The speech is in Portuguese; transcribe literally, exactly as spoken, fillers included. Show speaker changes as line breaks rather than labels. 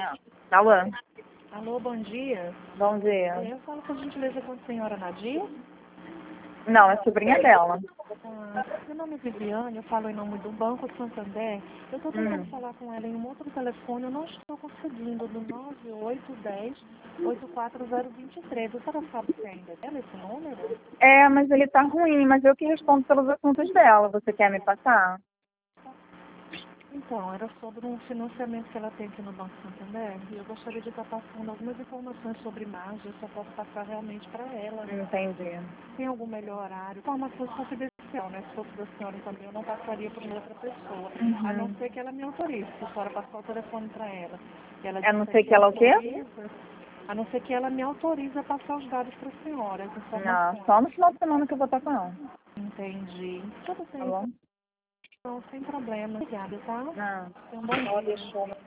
Alô?
Alô, bom dia.
Bom dia.
Eu falo por gentileza com a senhora Nadia.
Não, é sobrinha dela.
Ah, meu nome é Viviane, eu falo em nome do Banco Santander. Eu estou tentando
Hum.
falar com ela em um outro telefone, eu não estou conseguindo, do nove oito um zero, oito quatro zero dois três. A senhora sabe se ainda é dela esse número?
É, mas ele tá ruim, mas eu que respondo pelos assuntos dela. Você quer me passar?
Então, era sobre um financiamento que ela tem aqui no Banco Santander e eu gostaria de estar passando algumas informações sobre margem, eu só posso passar realmente para ela.
Entendi.
Tem algum melhor horário? Informações confidencial, né? Se fosse da senhora também, eu não passaria para outra pessoa. A não
Uhum.
ser que ela me autorize, se a senhora passar o telefone para ela. E ela
Eu não
disser
sei
que
que ela o quê?
autoriza, a não ser que ela me autorize a passar os dados para a senhora, as
Não,
informações.
só no final de semana que eu vou estar com ela.
Entendi. Tudo
Tá
bem,
bom?
então, sem problema. Obrigada, tá?
Não.
Tenha um bom dia.